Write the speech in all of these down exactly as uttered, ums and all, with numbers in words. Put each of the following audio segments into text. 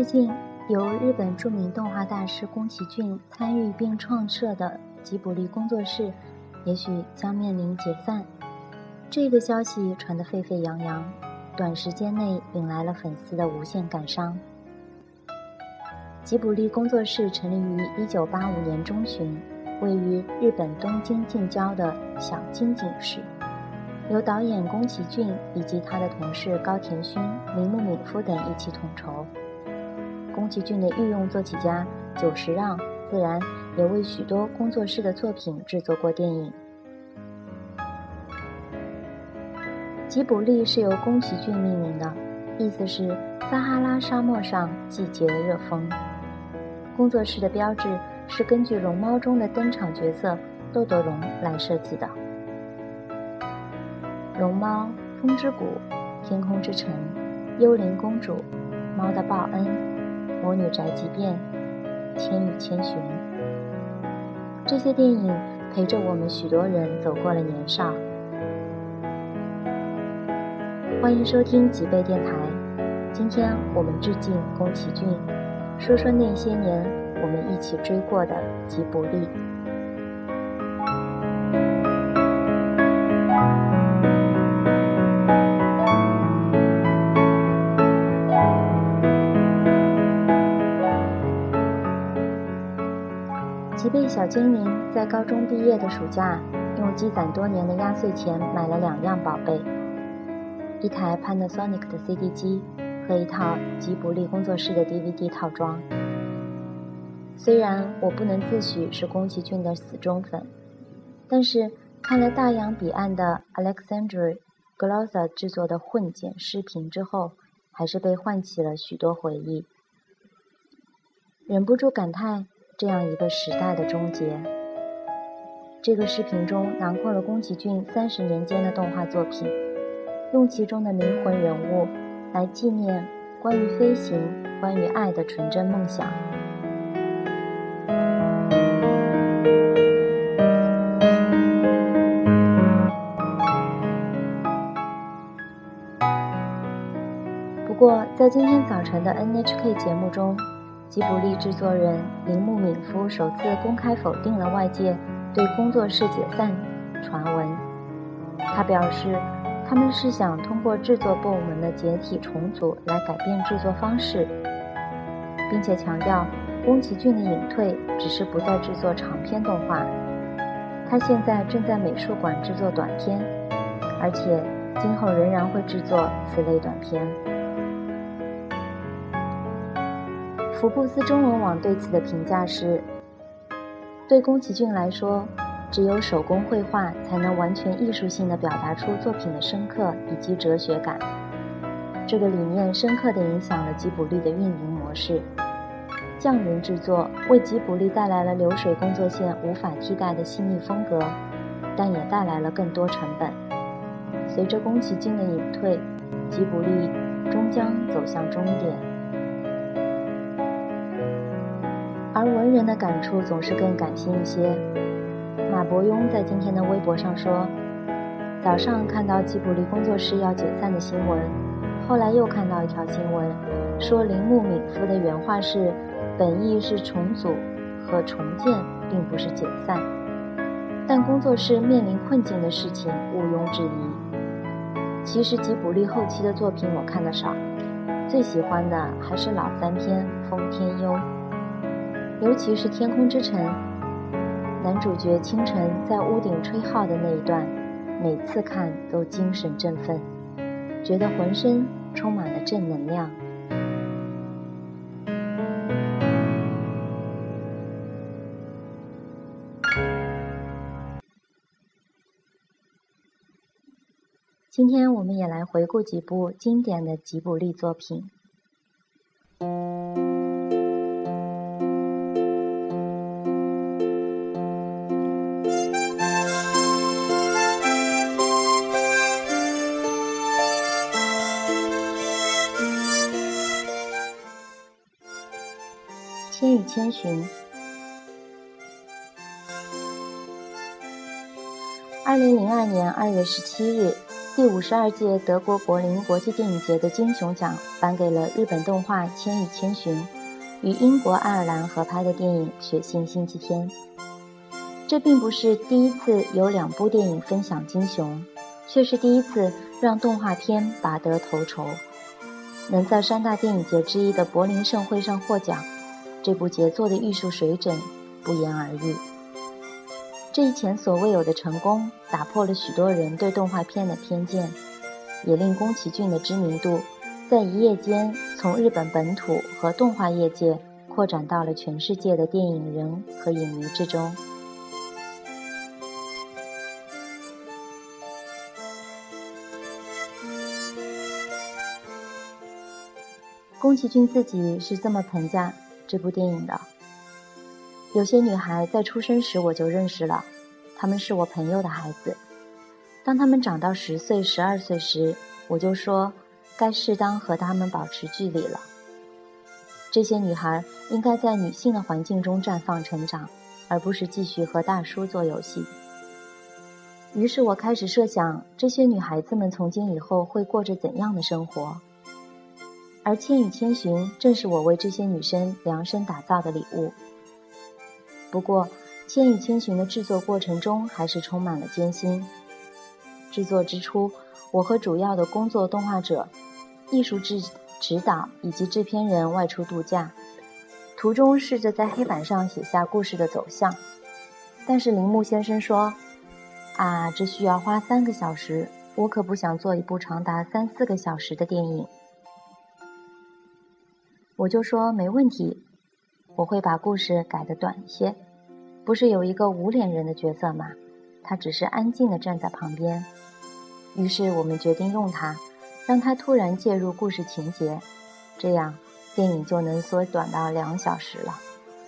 近，由日本著名动画大师宫崎骏参与并创设的吉卜力工作室，也许将面临解散。这个消息传得沸沸扬扬，短时间内引来了粉丝的无限感伤。吉卜力工作室成立于一九八五年中旬，位于日本东京近郊的小金井市，由导演宫崎骏以及他的同事高田勋、铃木敏夫等一起统筹。宫崎骏的御用作曲家久石让自然也为许多工作室的作品制作过电影。吉卜力是由宫崎骏命名的，意思是撒哈拉沙漠上季节热风。工作室的标志是根据龙猫中的登场角色豆豆龙来设计的。龙猫、风之谷、天空之城、幽灵公主、猫的报恩、魔女宅急便、千与千寻，这些电影陪着我们许多人走过了年少。欢迎收听吉贝电台，今天我们致敬宫崎骏，说说那些年我们一起追过的吉卜力。吉贝小精灵在高中毕业的暑假，用积攒多年的压岁钱买了两样宝贝，一台 Panasonic 的 C D 机和一套吉卜力工作室的 D V D 套装。虽然我不能自诩是宫崎骏的死忠粉，但是看了大洋彼岸的 Alexandre Glossa 制作的混剪视频之后，还是被唤起了许多回忆，忍不住感叹这样一个时代的终结。这个视频中囊括了宫崎骏三十年间的动画作品，用其中的灵魂人物来纪念关于飞行、关于爱的纯真梦想。不过，在今天早晨的 N H K 节目中，吉卜力制作人铃木敏夫首次公开否定了外界对工作室解散传闻。他表示，他们是想通过制作部门的解体重组来改变制作方式，并且强调宫崎骏的隐退只是不再制作长篇动画，他现在正在美术馆制作短片，而且今后仍然会制作此类短片。福布斯中文网对此的评价是，对宫崎骏来说，只有手工绘画才能完全艺术性地表达出作品的深刻以及哲学感。这个理念深刻地影响了吉卜力的运营模式。匠人制作为吉卜力带来了流水工作线无法替代的细腻风格，但也带来了更多成本。随着宫崎骏的隐退，吉卜力终将走向终点。而文人的感触总是更感性一些。马伯庸在今天的微博上说，早上看到吉卜力工作室要解散的新闻，后来又看到一条新闻，说铃木敏夫的原话是，本意是重组和重建，并不是解散。但工作室面临困境的事情毋庸置疑。其实吉卜力后期的作品我看得少，最喜欢的还是老三篇《风天幽》，尤其是《天空之城》，男主角清晨在屋顶吹号的那一段，每次看都精神振奋，觉得浑身充满了正能量。今天我们也来回顾几部经典的吉卜力作品。千与千寻。二零零二年二月十七日， 第五十二届德国柏林国际电影节的金熊奖颁给了日本动画《千与千寻》与英国爱尔兰合拍的电影《血腥星期天》。这并不是第一次有两部电影分享金熊，却是第一次让动画片拔得头筹。能在三大电影节之一的柏林盛会上获奖，这部杰作的艺术水准不言而喻。这一前所未有的成功打破了许多人对动画片的偏见，也令宫崎骏的知名度在一夜间从日本本土和动画业界扩展到了全世界的电影人和影迷之中。宫崎骏自己是这么评价这部电影的：有些女孩在出生时我就认识了，她们是我朋友的孩子。当她们长到十岁、十二岁时，我就说该适当和她们保持距离了。这些女孩应该在女性的环境中绽放成长，而不是继续和大叔做游戏。于是我开始设想，这些女孩子们从今以后会过着怎样的生活。而《千与千寻》正是我为这些女生量身打造的礼物。不过，《千与千寻》的制作过程中还是充满了艰辛。制作之初，我和主要的工作动画者、艺术指指导以及制片人外出度假，途中试着在黑板上写下故事的走向。但是铃木先生说：“啊，这需要花三个小时，我可不想做一部长达三四个小时的电影。”我就说没问题，我会把故事改得短一些。不是有一个无脸人的角色吗？他只是安静地站在旁边。于是我们决定用他，让他突然介入故事情节，这样电影就能缩短到两小时了。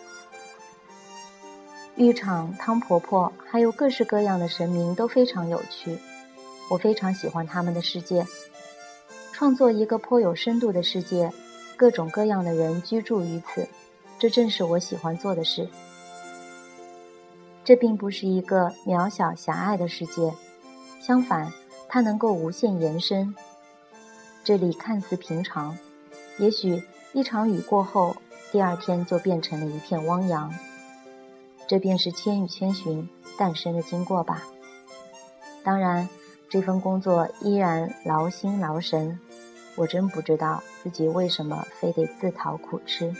浴场、汤婆婆还有各式各样的神明都非常有趣，我非常喜欢他们的世界。创作一个颇有深度的世界，各种各样的人居住于此，这正是我喜欢做的事。这并不是一个渺小狭隘的世界，相反，它能够无限延伸。这里看似平常，也许一场雨过后，第二天就变成了一片汪洋。这便是《千与千寻》诞生的经过吧。当然，这份工作依然劳心劳神，我真不知道自己为什么非得自讨苦吃。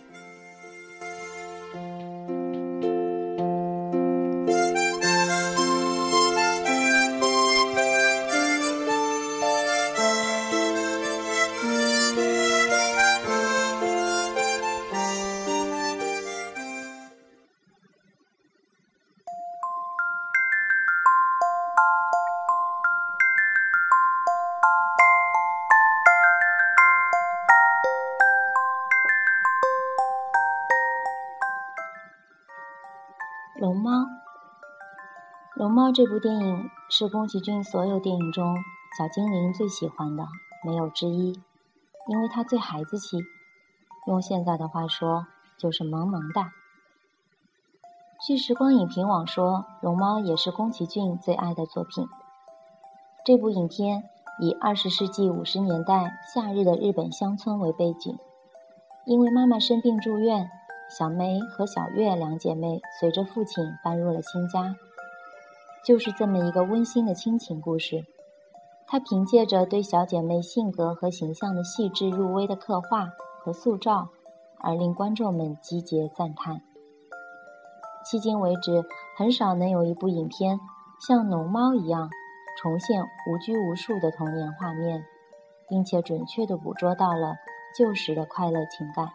龙猫。龙猫这部电影是宫崎骏所有电影中小精灵最喜欢的，没有之一，因为它最孩子气，用现在的话说就是萌萌哒。据时光影评网说，龙猫也是宫崎骏最爱的作品。这部影片以二十世纪五十年代夏日的日本乡村为背景，因为妈妈生病住院，小梅和小月两姐妹随着父亲搬入了新家。就是这么一个温馨的亲情故事，它凭借着对小姐妹性格和形象的细致入微的刻画和塑造，而令观众们击节赞叹。迄今为止，很少能有一部影片像龙猫一样重现无拘无束的童年画面，并且准确地捕捉到了旧时的快乐情感。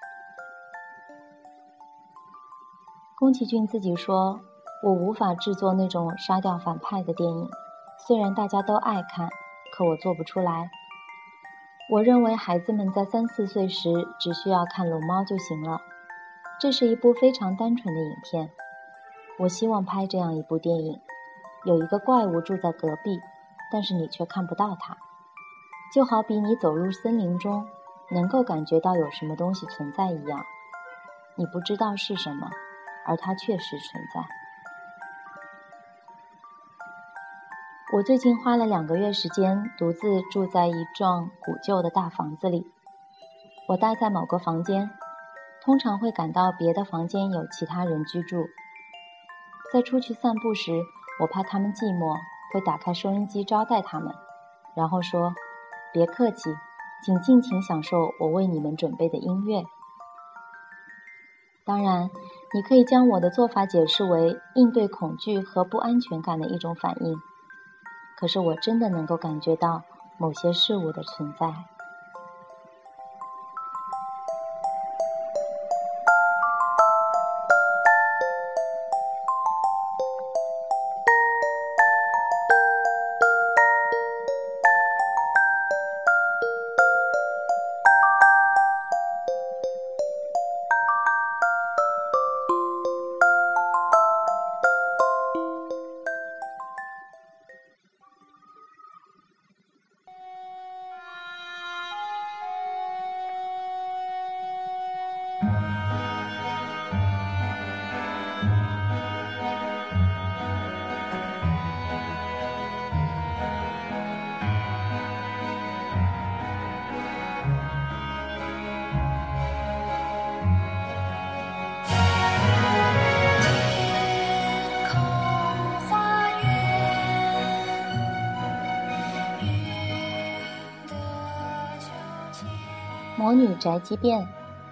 宫崎骏自己说，我无法制作那种杀掉反派的电影，虽然大家都爱看，可我做不出来。我认为孩子们在三四岁时只需要看龙猫就行了。这是一部非常单纯的影片。我希望拍这样一部电影，有一个怪物住在隔壁，但是你却看不到它，就好比你走入森林中，能够感觉到有什么东西存在一样，你不知道是什么，而它确实存在。 我最近花了两个月时间，独自住在一幢古旧的大房子里。我待在某个房间，通常会感到别的房间有其他人居住。在出去散步时，我怕他们寂寞，会打开收音机招待他们，然后说：“别客气，请尽情享受我为你们准备的音乐。”当然，你可以将我的做法解释为应对恐惧和不安全感的一种反应。可是我真的能够感觉到某些事物的存在。魔女宅急便。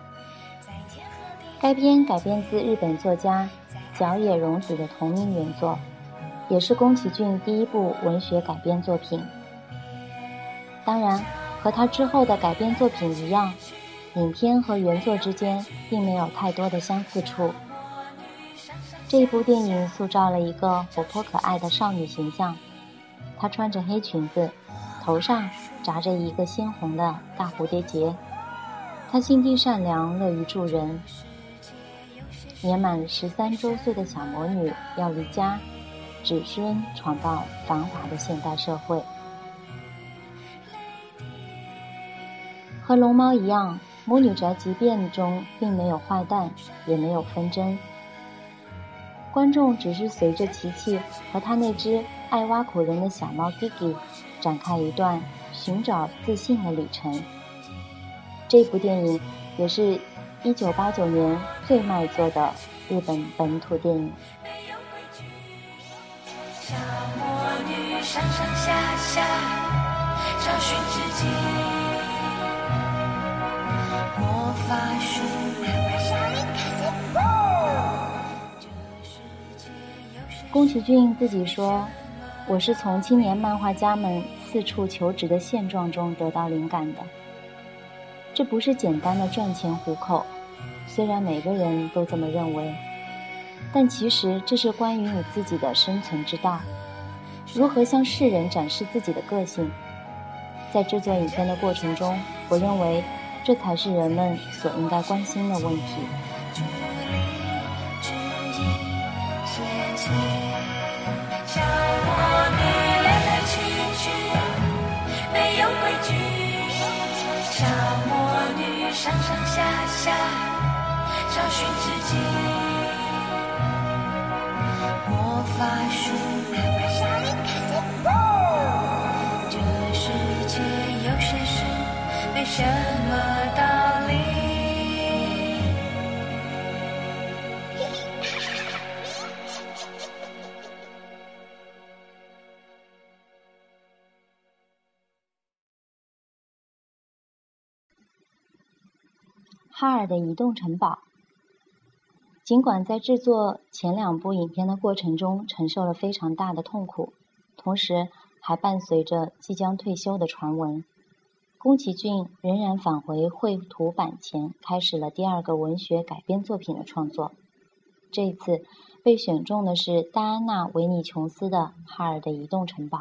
该片改编自日本作家角野荣子的同名原作，也是宫崎骏第一部文学改编作品。当然，和他之后的改编作品一样，影片和原作之间并没有太多的相似处。这一部电影塑造了一个活泼可爱的少女形象，她穿着黑裙子，头上扎着一个鲜红的大蝴蝶结。她心地善良，乐于助人。年满十三周岁的小魔女要离家，只身闯到繁华的现代社会。和龙猫一样，魔女宅急便中并没有坏蛋，也没有纷争。观众只是随着琪琪和他那只爱挖苦人的小猫 Gigi 展开一段寻找自信的旅程。这部电影也是一九八九年最卖座的日本本土电影。 小魔女上上下下找寻自己，魔法书宫崎骏自己说，我是从青年漫画家们四处求职的现状中得到灵感的。这不是简单的赚钱糊口，虽然每个人都这么认为，但其实这是关于你自己的生存之道，如何向世人展示自己的个性。在制作影片的过程中，我认为这才是人们所应该关心的问题。 小魔女来来去去没有规矩，小魔女上上下下找寻自己，魔法书这世界有些事没什么道理。 哈尔的移动城堡。尽管在制作前两部影片的过程中承受了非常大的痛苦，同时还伴随着即将退休的传闻，宫崎骏仍然返回绘图板前，开始了第二个文学改编作品的创作。这一次被选中的是戴安娜·维尼琼斯的《哈尔的移动城堡》。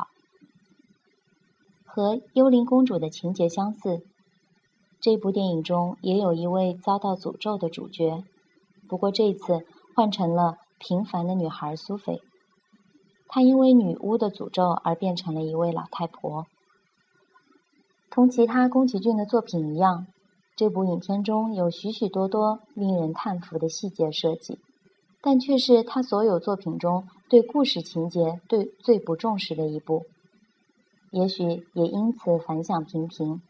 和幽灵公主的情节相似，这部电影中也有一位遭到诅咒的主角，不过这一次换成了平凡的女孩苏菲。她因为女巫的诅咒而变成了一位老太婆。同其他宫崎骏的作品一样，这部影片中有许许多多令人叹服的细节设计，但却是他所有作品中对故事情节对最不重视的一部，也许也因此反响平平。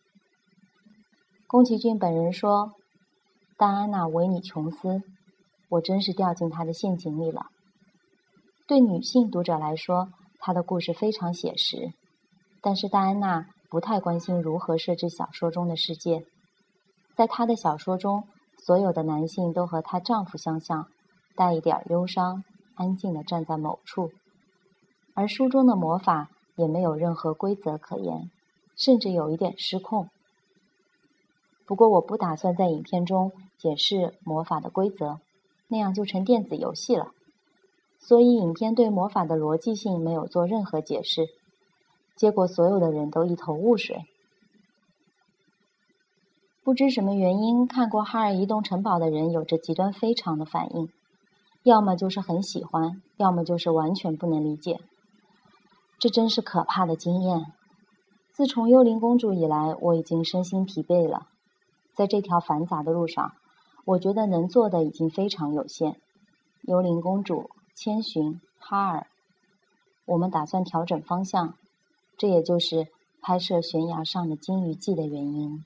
宫崎骏本人说：“戴安娜维尼琼斯，我真是掉进她的陷阱里了。”对女性读者来说，她的故事非常写实，但是戴安娜不太关心如何设置小说中的世界。在她的小说中，所有的男性都和她丈夫相像，带一点忧伤，安静地站在某处，而书中的魔法也没有任何规则可言，甚至有一点失控。不过我不打算在影片中解释魔法的规则，那样就成电子游戏了。所以影片对魔法的逻辑性没有做任何解释，结果所有的人都一头雾水。不知什么原因，看过《哈尔移动城堡》的人有着极端非常的反应，要么就是很喜欢，要么就是完全不能理解。这真是可怕的经验。自从幽灵公主以来，我已经身心疲惫了。在这条繁杂的路上，我觉得能做的已经非常有限。幽灵公主、千寻、哈尔，我们打算调整方向，这也就是拍摄《悬崖上的金鱼记》的原因。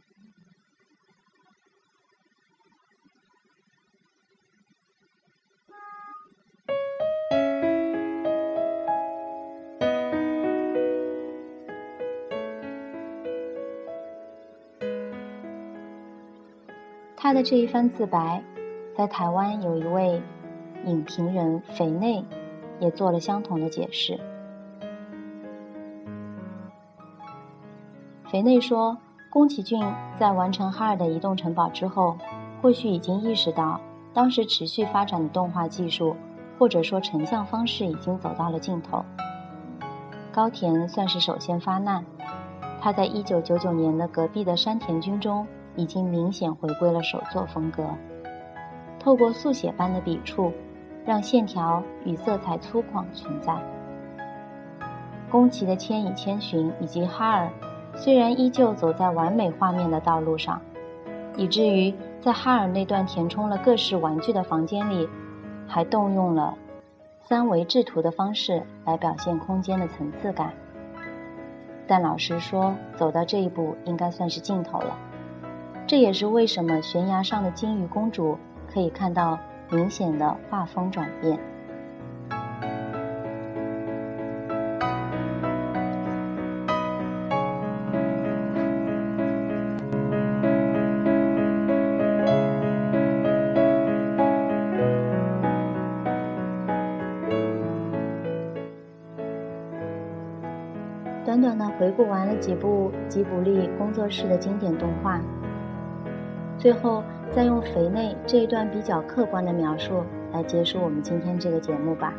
他的这一番自白，在台湾有一位影评人肥内也做了相同的解释。肥内说，宫崎骏在完成哈尔的移动城堡之后，或许已经意识到当时持续发展的动画技术或者说成像方式已经走到了尽头。高田算是首先发难，他在一九九九年的隔壁的山田君中已经明显回归了手作风格，透过速写般的笔触，让线条与色彩粗犷存在。宫崎的《千与千寻》以及哈尔虽然依旧走在完美画面的道路上，以至于在哈尔那段填充了各式玩具的房间里，还动用了三维制图的方式来表现空间的层次感。但老实说，走到这一步应该算是尽头了。这也是为什么悬崖上的金鱼公主可以看到明显的画风转变。短短的回顾完了几部吉卜力工作室的经典动画，最后再用肥内这一段比较客观的描述来结束我们今天这个节目吧。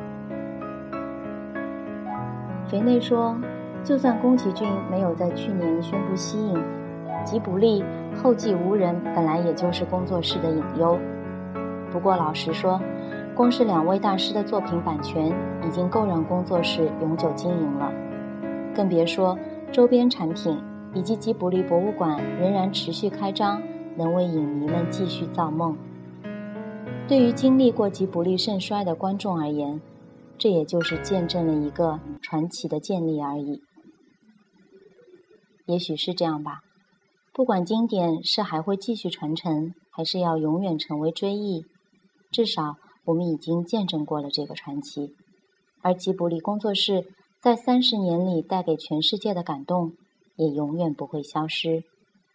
肥内说，就算宫崎骏没有在去年宣布息影，吉卜力后继无人本来也就是工作室的隐忧。不过老实说，光是两位大师的作品版权已经够让工作室永久经营了，更别说周边产品以及吉卜力博物馆仍然持续开张，能为影迷们继续造梦。对于经历过吉卜力盛衰的观众而言，这也就是见证了一个传奇的建立而已。也许是这样吧，不管经典是还会继续传承，还是要永远成为追忆，至少我们已经见证过了这个传奇。而吉卜力工作室在三十年里带给全世界的感动，也永远不会消失。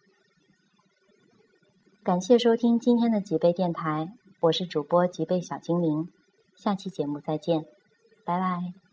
感谢收听今天的吉贝电台，我是主播吉贝小精灵，下期节目再见，拜拜。